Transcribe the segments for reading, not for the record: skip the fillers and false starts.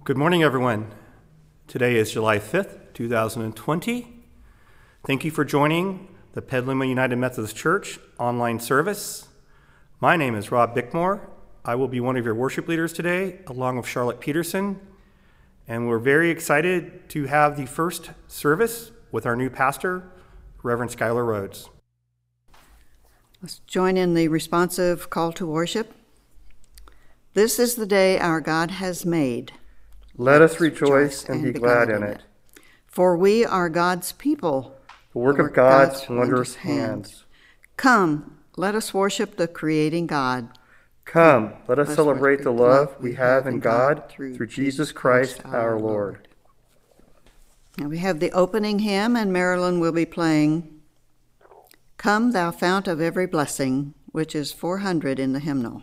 Good morning, everyone. Today is July 5th, 2020. Thank you for joining the Petaluma United Methodist Church online service. My name is Rob Bickmore. I will be one of your worship leaders today, along with Charlotte Peterson. And we're very excited to have the first service with our new pastor, Reverend Skylar Rhodes. Let's join in the responsive call to worship. This is the day our God has made. Let us rejoice and be glad in it. For we are God's people, The work of God's wondrous hands. Come, let us worship the creating God. Come, let us celebrate the love we have in God through Jesus Christ our Lord. Now we have the opening hymn, and Marilyn will be playing Come, Thou Fount of Every Blessing, which is 400 in the hymnal.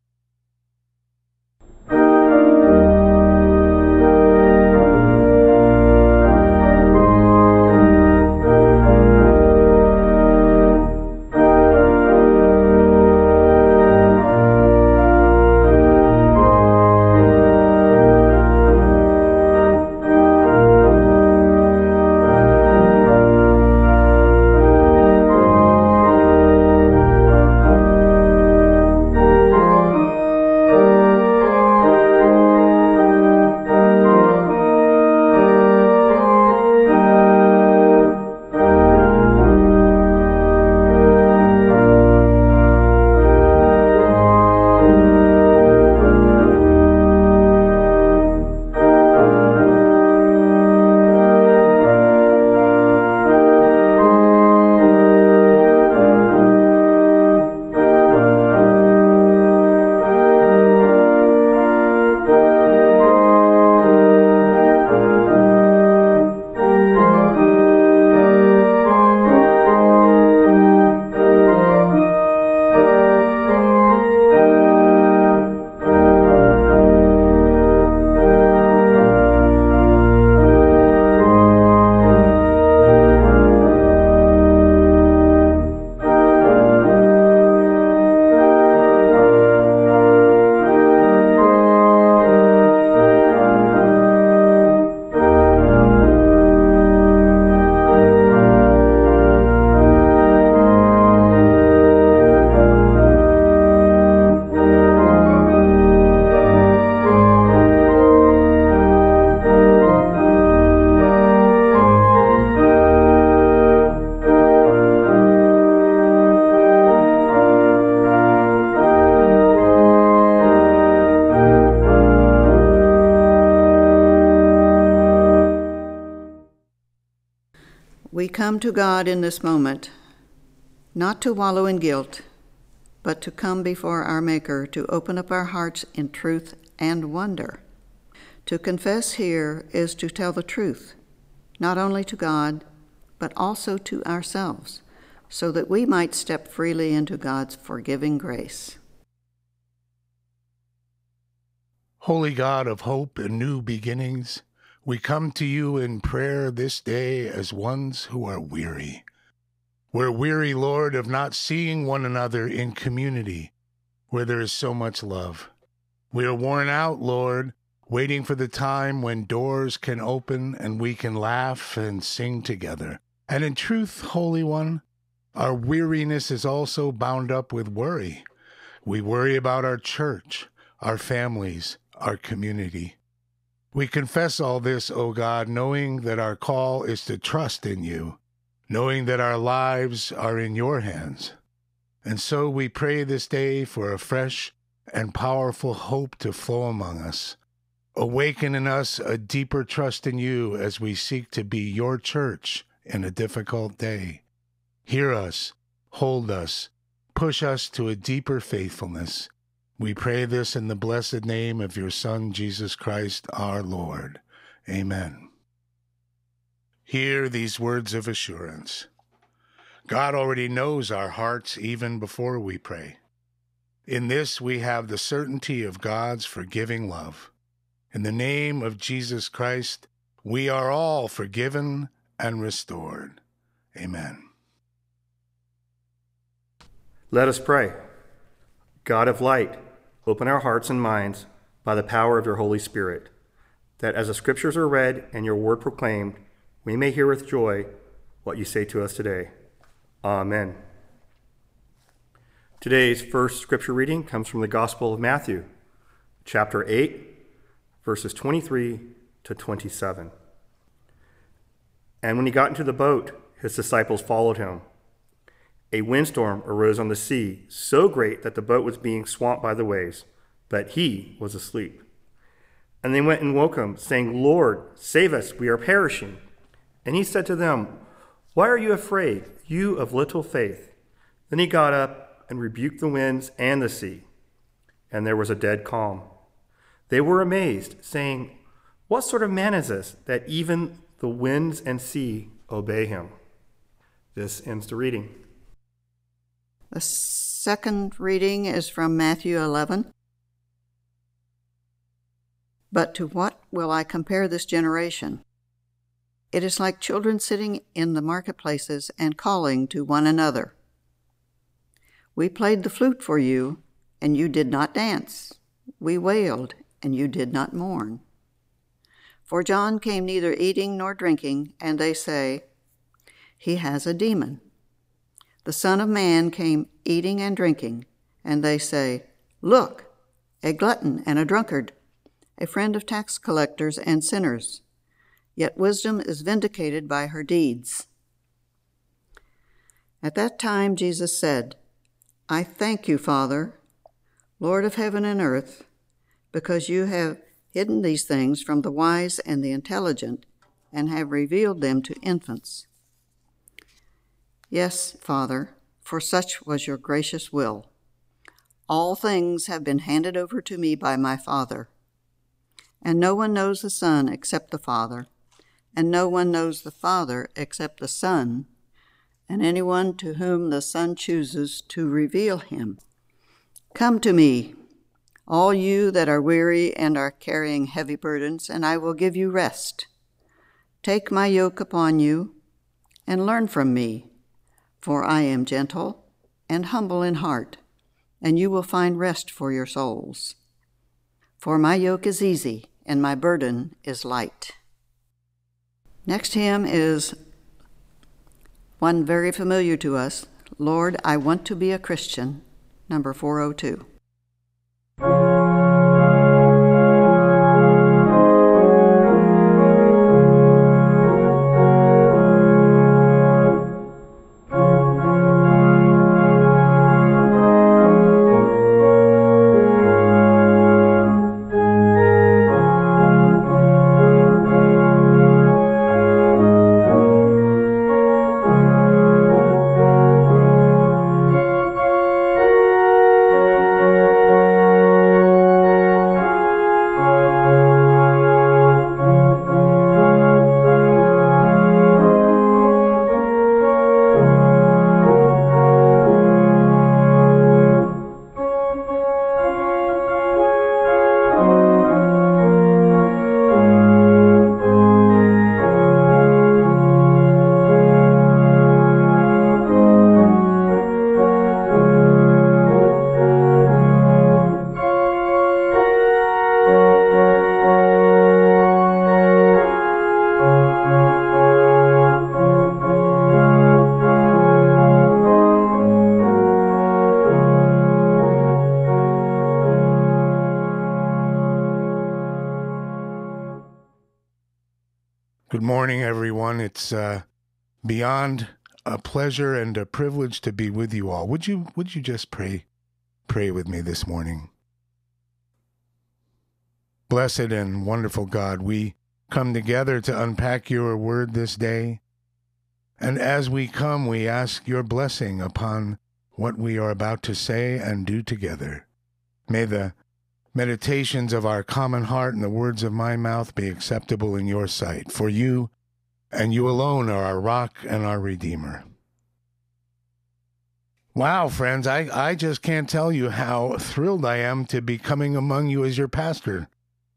We come to God in this moment, not to wallow in guilt, but to come before our Maker, to open up our hearts in truth and wonder. To confess here is to tell the truth, not only to God, but also to ourselves, so that we might step freely into God's forgiving grace. Holy God of hope and new beginnings, we come to you in prayer this day as ones who are weary. We're weary, Lord, of not seeing one another in community where there is so much love. We are worn out, Lord, waiting for the time when doors can open and we can laugh and sing together. And in truth, Holy One, our weariness is also bound up with worry. We worry about our church, our families, our community. We confess all this, O God, knowing that our call is to trust in you, knowing that our lives are in your hands. And so we pray this day for a fresh and powerful hope to flow among us. Awaken in us a deeper trust in you as we seek to be your church in a difficult day. Hear us, hold us, push us to a deeper faithfulness. We pray this in the blessed name of your Son, Jesus Christ, our Lord. Amen. Hear these words of assurance. God already knows our hearts even before we pray. In this we have the certainty of God's forgiving love. In the name of Jesus Christ, we are all forgiven and restored. Amen. Let us pray. God of light, open our hearts and minds by the power of your Holy Spirit, that as the scriptures are read and your word proclaimed, we may hear with joy what you say to us today. Amen. Today's first scripture reading comes from the Gospel of Matthew, chapter 8, verses 23 to 27. And when he got into the boat, his disciples followed him. A windstorm arose on the sea, so great that the boat was being swamped by the waves, but he was asleep. And they went and woke him, saying, "Lord, save us, we are perishing." And he said to them, "Why are you afraid, you of little faith?" Then he got up and rebuked the winds and the sea, and there was a dead calm. They were amazed, saying, "What sort of man is this, that even the winds and sea obey him?" This ends the reading. The second reading is from Matthew 11. But to what will I compare this generation? It is like children sitting in the marketplaces and calling to one another. We played the flute for you, and you did not dance. We wailed, and you did not mourn. For John came neither eating nor drinking, and they say, he has a demon. The Son of Man came eating and drinking, and they say, look, a glutton and a drunkard, a friend of tax collectors and sinners. Yet wisdom is vindicated by her deeds. At that time Jesus said, I thank you, Father, Lord of heaven and earth, because you have hidden these things from the wise and the intelligent, and have revealed them to infants. Yes, Father, for such was your gracious will. All things have been handed over to me by my Father, and no one knows the Son except the Father, and no one knows the Father except the Son, and anyone to whom the Son chooses to reveal him. Come to me, all you that are weary and are carrying heavy burdens, and I will give you rest. Take my yoke upon you, and learn from me, for I am gentle and humble in heart, and you will find rest for your souls. For my yoke is easy, and my burden is light. Next hymn is one very familiar to us, Lord, I Want to Be a Christian, number 402. Good morning, everyone. It's beyond a pleasure and a privilege to be with you all. Would you just pray with me this morning? Blessed and wonderful God, we come together to unpack your word this day. And as we come, we ask your blessing upon what we are about to say and do together. May the meditations of our common heart and the words of my mouth be acceptable in your sight. For you and you alone are our rock and our Redeemer. Wow, friends, I just can't tell you how thrilled I am to be coming among you as your pastor.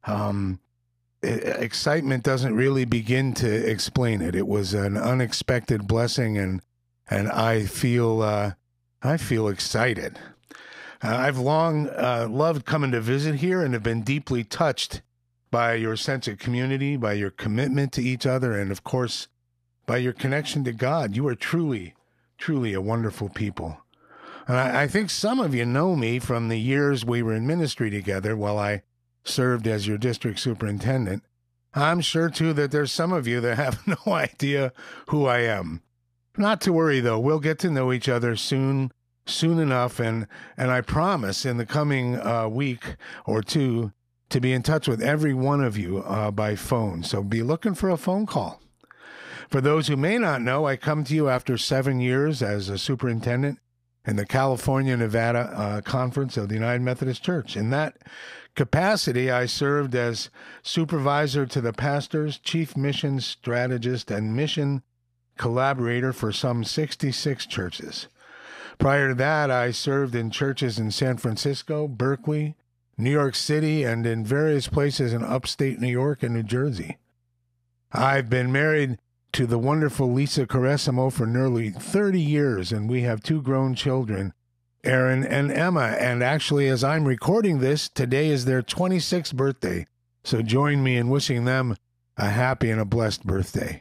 Excitement doesn't really begin to explain it. It was an unexpected blessing, and I feel excited. I've long loved coming to visit here and have been deeply touched by your sense of community, by your commitment to each other, and of course, by your connection to God. You are truly, truly a wonderful people. And I think some of you know me from the years we were in ministry together while I served as your district superintendent. I'm sure, too, that there's some of you that have no idea who I am. Not to worry, though. We'll get to know each other soon enough, and I promise in the coming week or two to be in touch with every one of you by phone. So be looking for a phone call. For those who may not know, I come to you after 7 years as a superintendent in the California-Nevada Conference of the United Methodist Church. In that capacity, I served as supervisor to the pastors, chief mission strategist, and mission collaborator for some 66 churches. Prior to that, I served in churches in San Francisco, Berkeley, New York City, and in various places in upstate New York and New Jersey. I've been married to the wonderful Lisa Caressimo for nearly 30 years, and we have 2 grown children, Aaron and Emma. And actually, as I'm recording this, today is their 26th birthday. So join me in wishing them a happy and a blessed birthday.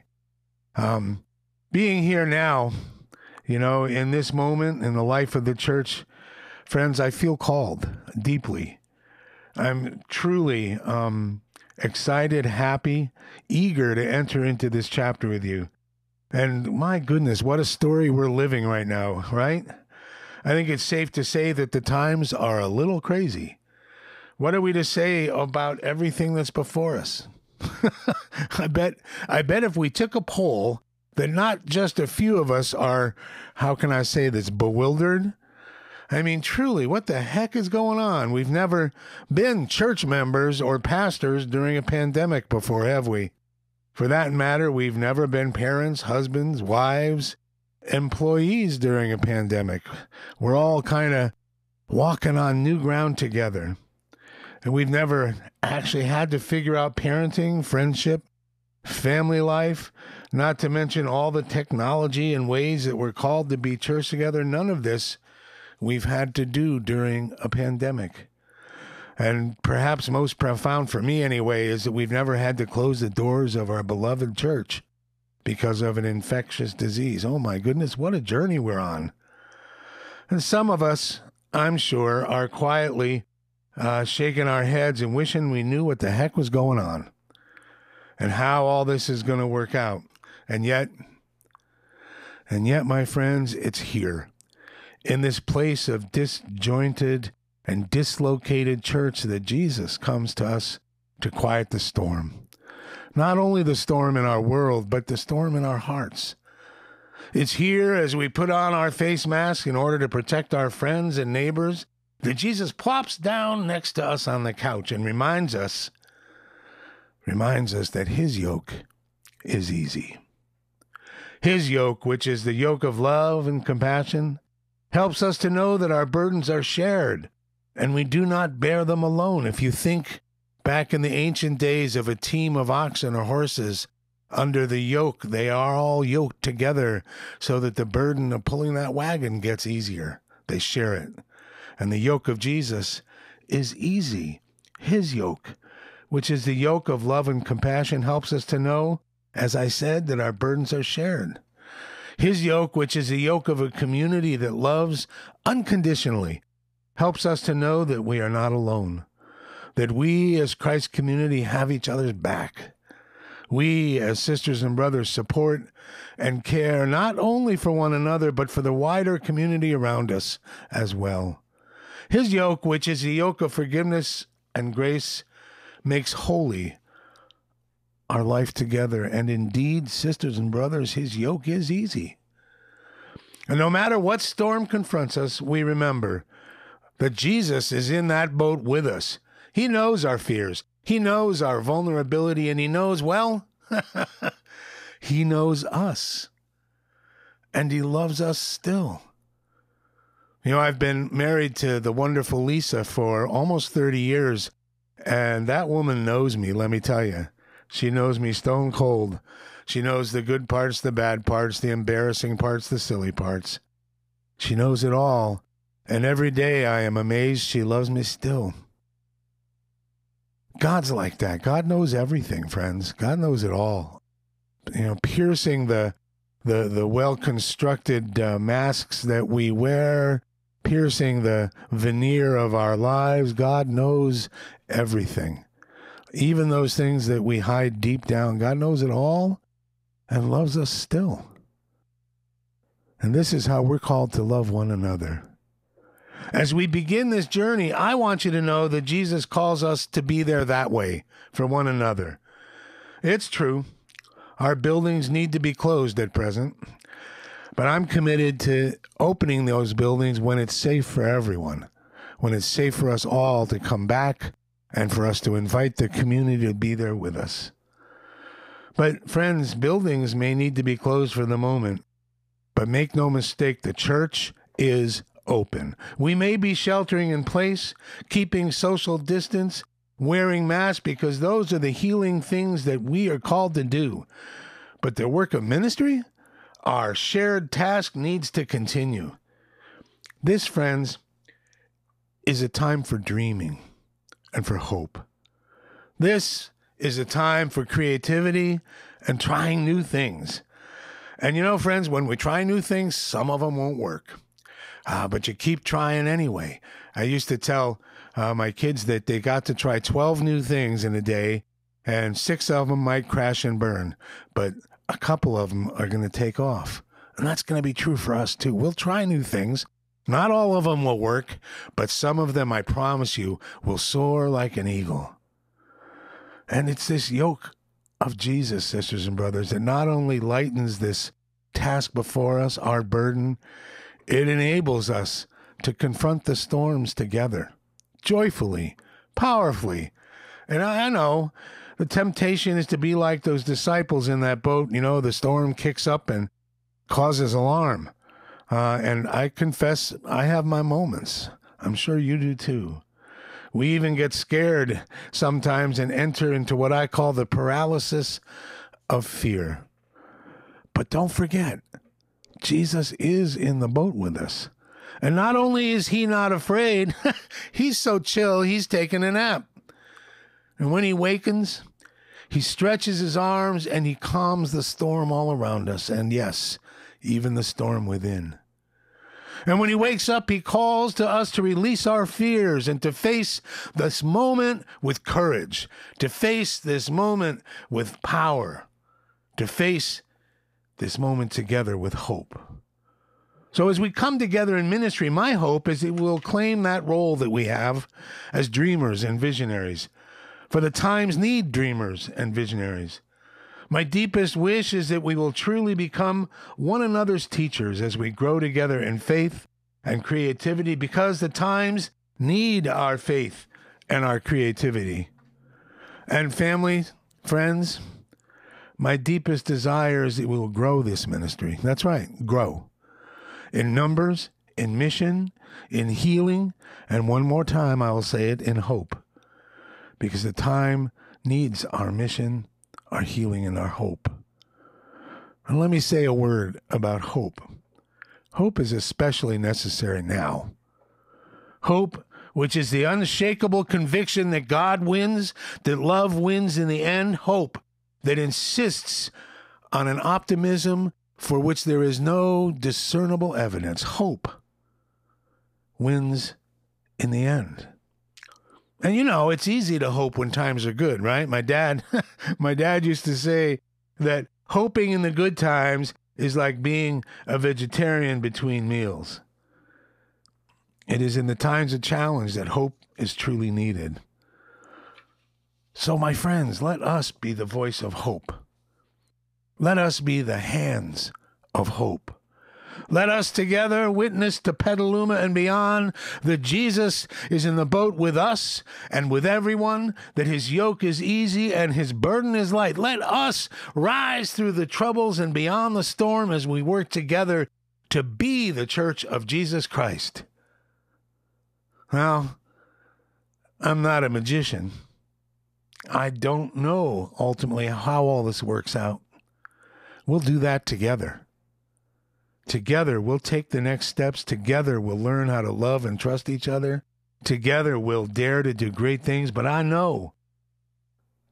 Being here now, in this moment in the life of the church, friends, I feel called deeply. I'm truly excited, happy, eager to enter into this chapter with you. And my goodness, what a story we're living right now, right? I think it's safe to say that the times are a little crazy. What are we to say about everything that's before us? I bet if we took a poll that not just a few of us are, how can I say this, bewildered? I mean, truly, what the heck is going on? We've never been church members or pastors during a pandemic before, have we? For that matter, we've never been parents, husbands, wives, employees during a pandemic. We're all kind of walking on new ground together. And we've never actually had to figure out parenting, friendship, family life, not to mention all the technology and ways that we're called to be church together. None of this we've had to do during a pandemic. And perhaps most profound for me anyway is that we've never had to close the doors of our beloved church because of an infectious disease. Oh my goodness, what a journey we're on. And some of us, I'm sure, are quietly shaking our heads and wishing we knew what the heck was going on and how all this is going to work out. And yet, my friends, it's here. In this place of disjointed and dislocated church that Jesus comes to us to quiet the storm. Not only the storm in our world, but the storm in our hearts. It's here as we put on our face masks in order to protect our friends and neighbors that Jesus plops down next to us on the couch and reminds us that his yoke is easy. His yoke, which is the yoke of love and compassion, helps us to know that our burdens are shared and we do not bear them alone. If you think back in the ancient days of a team of oxen or horses under the yoke, they are all yoked together so that the burden of pulling that wagon gets easier. They share it. And the yoke of Jesus is easy. His yoke, which is the yoke of love and compassion, helps us to know, as I said, that our burdens are shared. His yoke, which is the yoke of a community that loves unconditionally, helps us to know that we are not alone, that we as Christ's community have each other's back. We as sisters and brothers support and care not only for one another, but for the wider community around us as well. His yoke, which is the yoke of forgiveness and grace, makes holy our life together. And indeed, sisters and brothers, his yoke is easy. And no matter what storm confronts us, we remember that Jesus is in that boat with us. He knows our fears. He knows our vulnerability, and he knows, well, he knows us. And he loves us still. I've been married to the wonderful Lisa for almost 30 years, and that woman knows me, let me tell you. She knows me stone cold. She knows the good parts, the bad parts, the embarrassing parts, the silly parts. She knows it all, and every day I am amazed she loves me still. God's like that. God knows everything, friends. God knows it all. Piercing the well-constructed masks that we wear, piercing the veneer of our lives. God knows everything. Even those things that we hide deep down, God knows it all and loves us still. And this is how we're called to love one another. As we begin this journey, I want you to know that Jesus calls us to be there that way for one another. It's true. Our buildings need to be closed at present, but I'm committed to opening those buildings when it's safe for everyone, when it's safe for us all to come back and for us to invite the community to be there with us. But friends, buildings may need to be closed for the moment, but make no mistake, the church is open. We may be sheltering in place, keeping social distance, wearing masks, because those are the healing things that we are called to do. But the work of ministry, our shared task, needs to continue. This, friends, is a time for dreaming and for hope. This is a time for creativity and trying new things. And friends, when we try new things, some of them won't work. But you keep trying anyway. I used to tell my kids that they got to try 12 new things in a day, and 6 of them might crash and burn, but a couple of them are going to take off. And that's going to be true for us too. We'll try new things. Not all of them will work, but some of them, I promise you, will soar like an eagle. And it's this yoke of Jesus, sisters and brothers, that not only lightens this task before us, our burden, it enables us to confront the storms together, joyfully, powerfully. And I know the temptation is to be like those disciples in that boat. The storm kicks up and causes alarm. And I confess, I have my moments. I'm sure you do too. We even get scared sometimes and enter into what I call the paralysis of fear. But don't forget, Jesus is in the boat with us. And not only is he not afraid, he's so chill, he's taking a nap. And when he wakens, he stretches his arms and he calms the storm all around us. And yes, even the storm within. And when he wakes up, he calls to us to release our fears and to face this moment with courage, to face this moment with power, to face this moment together with hope. So as we come together in ministry, my hope is that we'll claim that role that we have as dreamers and visionaries. For the times need dreamers and visionaries. My deepest wish is that we will truly become one another's teachers as we grow together in faith and creativity, because the times need our faith and our creativity. And family, friends, my deepest desire is that we will grow this ministry. That's right, grow. In numbers, in mission, in healing, and one more time I will say it, in hope. Because the time needs our mission, our healing, and our hope. And let me say a word about hope. Hope is especially necessary now. Hope, which is the unshakable conviction that God wins, that love wins in the end. Hope that insists on an optimism for which there is no discernible evidence. Hope wins in the end. And it's easy to hope when times are good, right? My dad used to say that hoping in the good times is like being a vegetarian between meals. It is in the times of challenge that hope is truly needed. So, my friends, let us be the voice of hope. Let us be the hands of hope. Let us together witness to Petaluma and beyond that Jesus is in the boat with us and with everyone, that his yoke is easy and his burden is light. Let us rise through the troubles and beyond the storm as we work together to be the church of Jesus Christ. Now, I'm not a magician. I don't know ultimately how all this works out. We'll do that together. Together, we'll take the next steps. Together, we'll learn how to love and trust each other. Together, we'll dare to do great things. But I know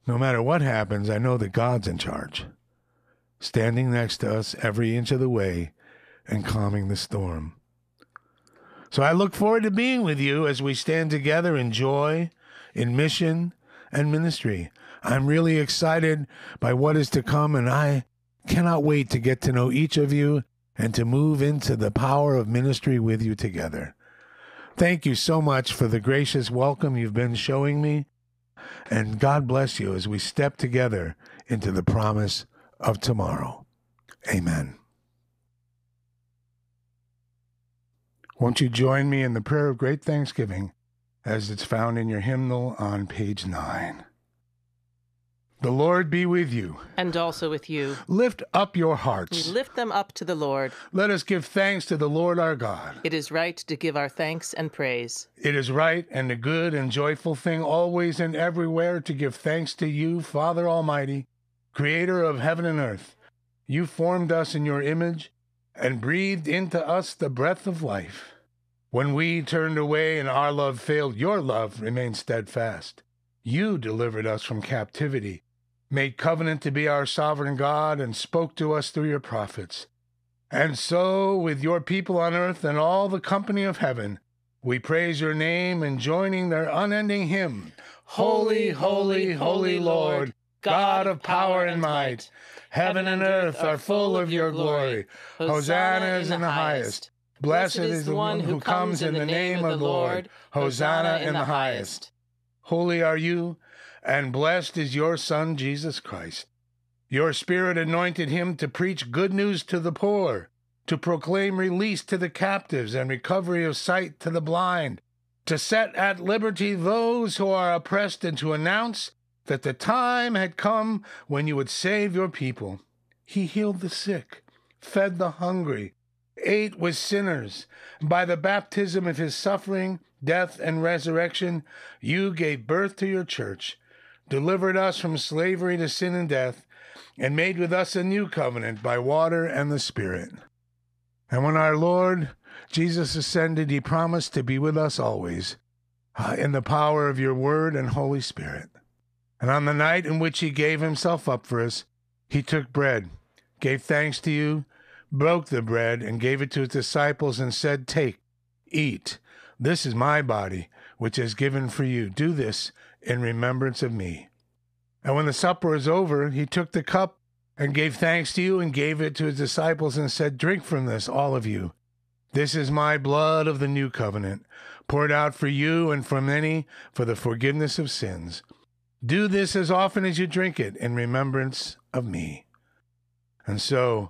No matter what happens, I know that God's in charge, standing next to us every inch of the way and calming the storm. So I look forward to being with you as we stand together in joy, in mission, and ministry. I'm really excited by what is to come, and I cannot wait to get to know each of you and to move into the power of ministry with you together. Thank you so much for the gracious welcome you've been showing me, and God bless you as we step together into the promise of tomorrow. Amen. Won't you join me in the prayer of great thanksgiving as it's found in your hymnal on page 9. The Lord be with you. And also with you. Lift up your hearts. We lift them up to the Lord. Let us give thanks to the Lord our God. It is right to give our thanks and praise. It is right and a good and joyful thing always and everywhere to give thanks to you, Father Almighty, Creator of heaven and earth. You formed us in your image and breathed into us the breath of life. When we turned away and our love failed, your love remained steadfast. You delivered us from captivity, made covenant to be our sovereign God, and spoke to us through your prophets. And so, with your people on earth and all the company of heaven, we praise your name and joining their unending hymn, Holy, holy, holy Lord, God of power and might. Heaven and earth are full of your glory. Hosanna is in the highest. Blessed is the one who comes in the name of the Lord. Hosanna in the highest. Holy are you, and blessed is your Son, Jesus Christ. Your Spirit anointed him to preach good news to the poor, to proclaim release to the captives and recovery of sight to the blind, to set at liberty those who are oppressed, and to announce that the time had come when you would save your people. He healed the sick, fed the hungry, ate with sinners. By the baptism of his suffering, death, and resurrection, you gave birth to your church, delivered us from slavery to sin and death, and made with us a new covenant by water and the Spirit. And when our Lord Jesus ascended, he promised to be with us always, in the power of your word and Holy Spirit. And on the night in which he gave himself up for us, he took bread, gave thanks to you, broke the bread, and gave it to his disciples, and said, Take, eat. This is my body, which is given for you. Do this in remembrance of me. And when the supper was over, he took the cup and gave thanks to you, and gave it to his disciples, and said, Drink from this, all of you. This is my blood of the new covenant, poured out for you and for many for the forgiveness of sins. Do this as often as you drink it in remembrance of me. And so,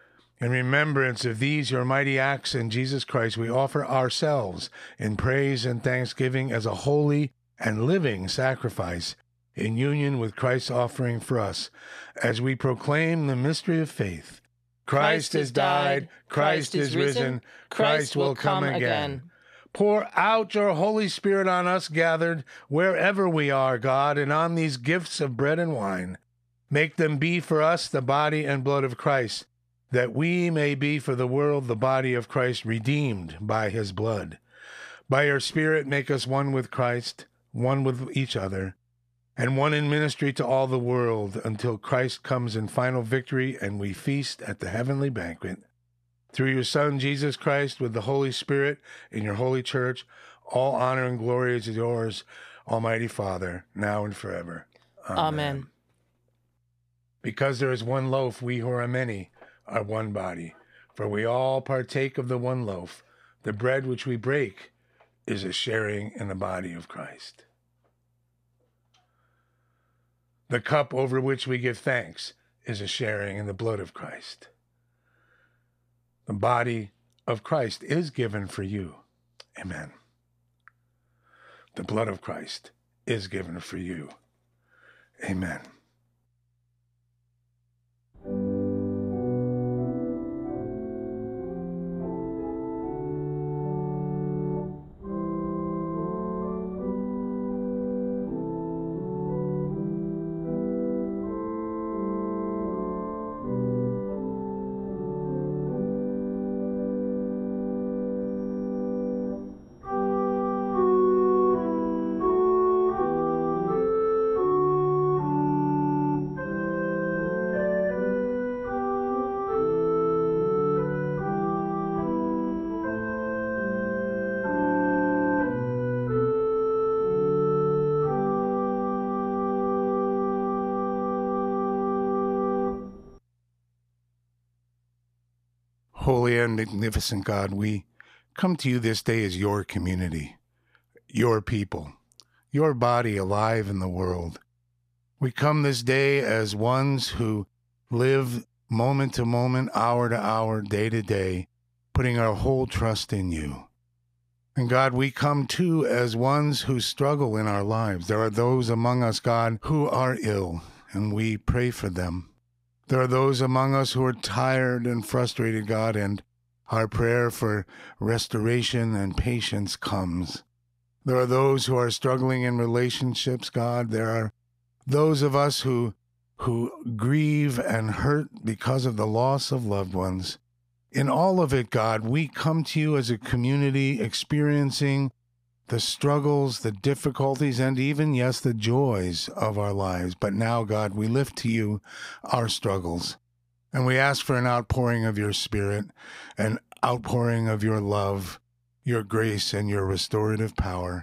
in remembrance of these your mighty acts in Jesus Christ, we offer ourselves in praise and thanksgiving as a holy and living sacrifice in union with Christ's offering for us, as we proclaim the mystery of faith. Christ has died, Christ is risen, Christ will come again. Pour out your Holy Spirit on us gathered wherever we are, God, and on these gifts of bread and wine. Make them be for us the body and blood of Christ, that we may be for the world the body of Christ, redeemed by his blood. By your Spirit make us one with Christ, one with each other, and one in ministry to all the world, until Christ comes in final victory and we feast at the heavenly banquet. Through your Son, Jesus Christ, with the Holy Spirit in your holy church, all honor and glory is yours, Almighty Father, now and forever. Amen. Because there is one loaf, we who are many are one body, for we all partake of the one loaf. The bread which we break is a sharing in the body of Christ. The cup over which we give thanks is a sharing in the blood of Christ. The body of Christ is given for you. Amen. The blood of Christ is given for you. Amen. Holy and magnificent God, we come to you this day as your community, your people, your body alive in the world. We come this day as ones who live moment to moment, hour to hour, day to day, putting our whole trust in you. And God, we come too as ones who struggle in our lives. There are those among us, God, who are ill, and we pray for them. There are those among us who are tired and frustrated, God, and our prayer for restoration and patience comes. There are those who are struggling in relationships, God. There are those of us who grieve and hurt because of the loss of loved ones. In all of it, God, we come to you as a community experiencing the struggles, the difficulties, and even, yes, the joys of our lives. But now, God, we lift to you our struggles, and we ask for an outpouring of your Spirit, an outpouring of your love, your grace, and your restorative power.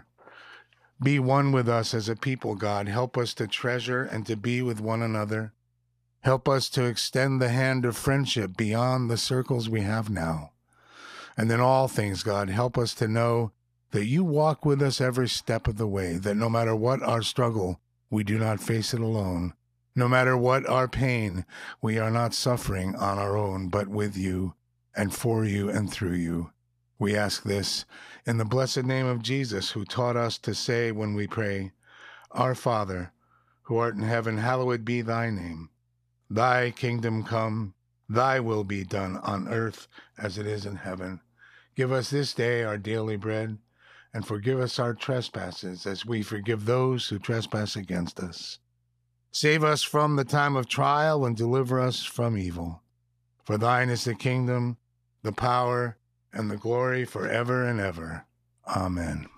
Be one with us as a people, God. Help us to treasure and to be with one another. Help us to extend the hand of friendship beyond the circles we have now. And in all things, God, help us to know that you walk with us every step of the way, that no matter what our struggle, we do not face it alone. No matter what our pain, we are not suffering on our own, but with you and for you and through you. We ask this in the blessed name of Jesus, who taught us to say when we pray, Our Father, who art in heaven, hallowed be thy name. Thy kingdom come, thy will be done on earth as it is in heaven. Give us this day our daily bread, and forgive us our trespasses as we forgive those who trespass against us. Save us from the time of trial and deliver us from evil. For thine is the kingdom, the power, and the glory forever and ever. Amen.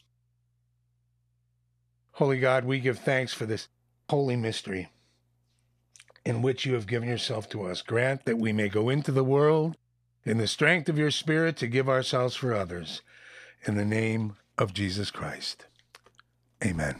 Holy God, we give thanks for this holy mystery in which you have given yourself to us. Grant that we may go into the world in the strength of your Spirit to give ourselves for others. In the name of Jesus Christ. Amen.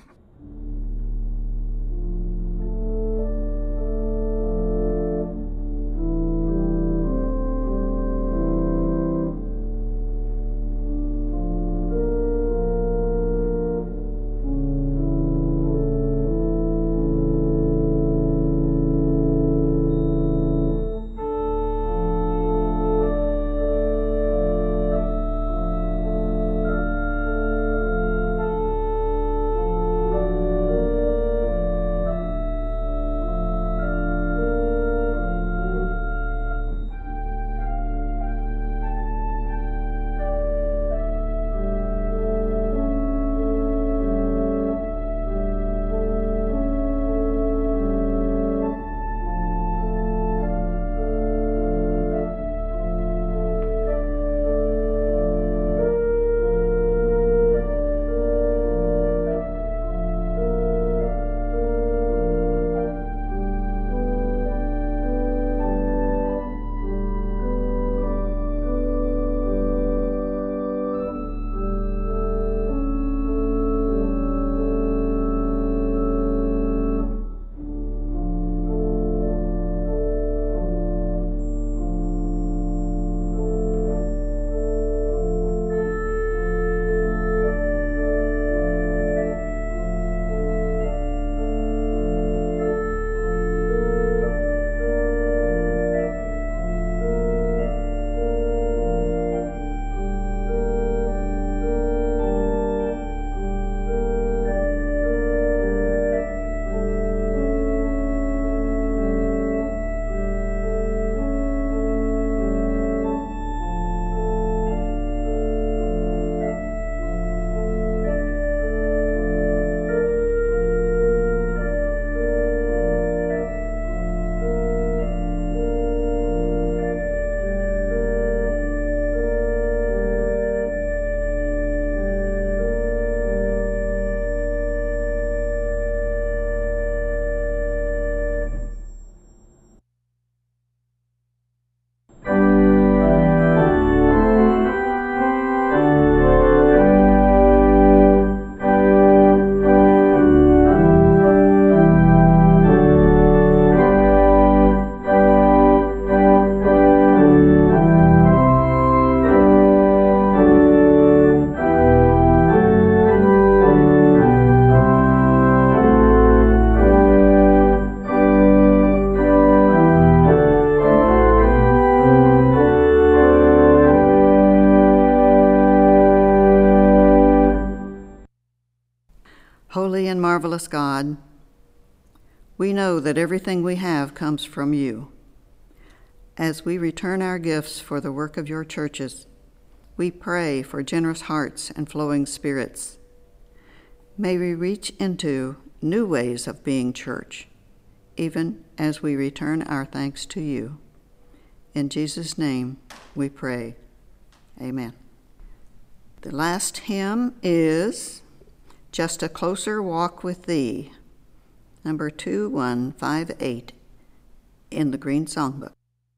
marvelous God, we know that everything we have comes from you. As we return our gifts for the work of your churches, we pray for generous hearts and flowing spirits. May we reach into new ways of being church, even as we return our thanks to you. In Jesus' name we pray. Amen. The last hymn is Just a Closer Walk with Thee, number 2158 in the Green Songbook.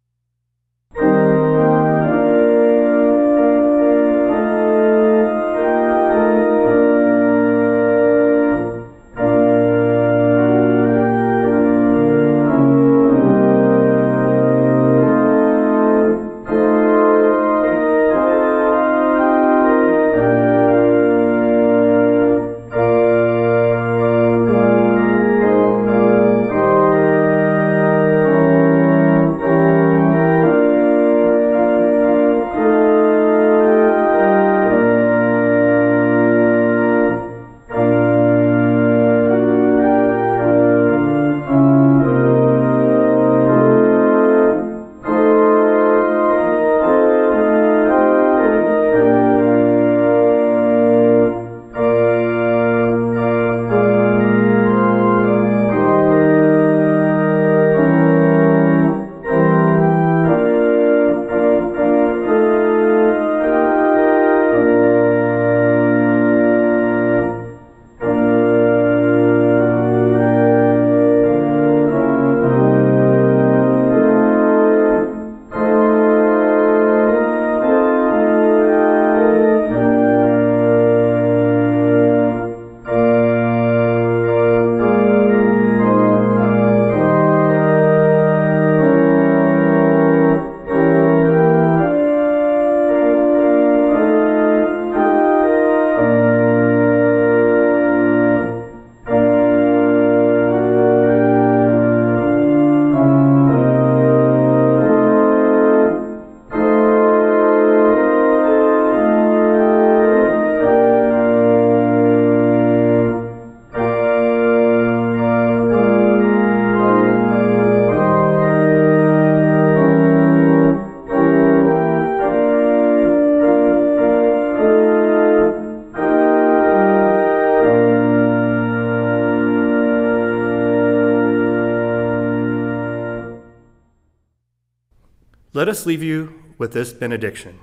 Let us leave you with this benediction.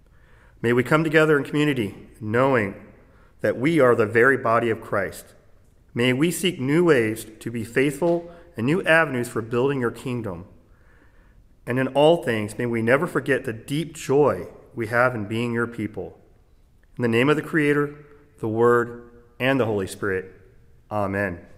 May we come together in community, knowing that we are the very body of Christ. May we seek new ways to be faithful and new avenues for building your kingdom. And in all things, may we never forget the deep joy we have in being your people. In the name of the Creator, the Word, and the Holy Spirit, amen.